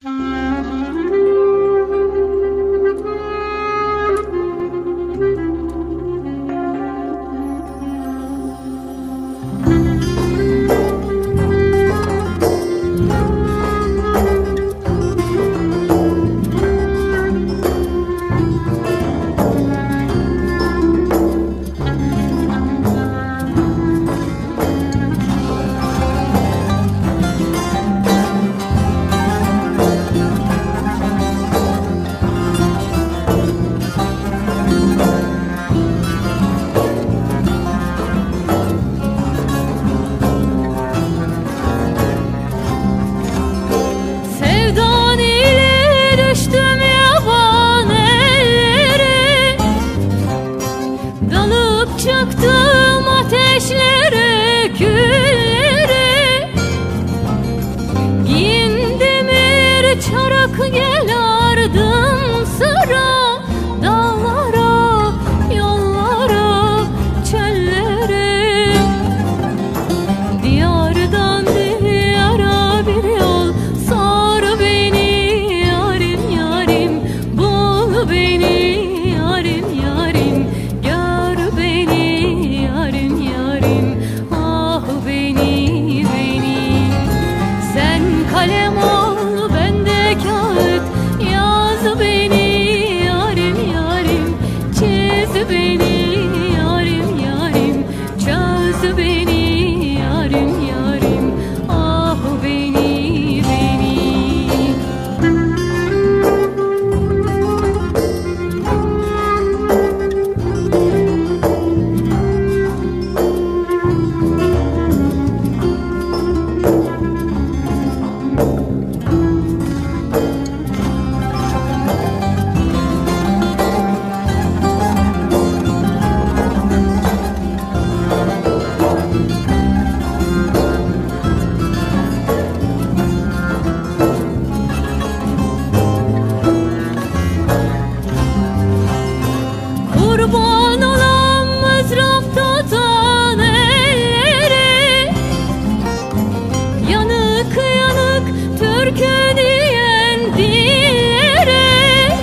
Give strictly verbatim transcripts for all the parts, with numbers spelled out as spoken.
Çıktım ateşlere, küllere, giyin demir çarak, gel ardım sıra, dağlara, yollara, çöllere. Diyardan diyara bir yol, sor beni yarim yarim, bul beni yarim yarim, gör beni yarim yarim, ah beni beni. Sen kalem ol, ben de kağıt, yaz beni yarim yarim, çiz beni yarim yarim, çöz beni yarim yarim, ah beni beni. Kurban olan mızrap tutan ellere, yanık yanık türkü diyen dillere,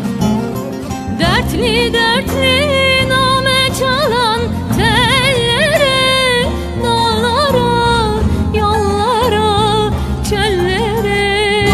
dertli dertli name çalan tellere, dağlara, yollara, çöllere.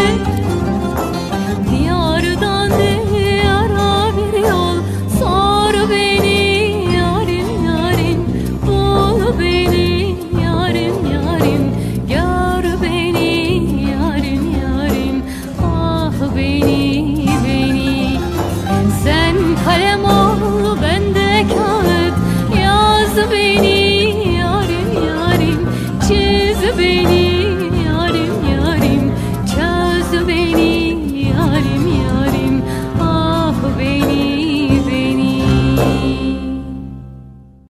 Diyardan diyara bir yol, sor beni yarim yarim, bul beni yarim yarim, gör beni yarim yarim, ah beni beni. Sen kalem ol, ben de kağıt, yaz beni yarim yarim, çiz beni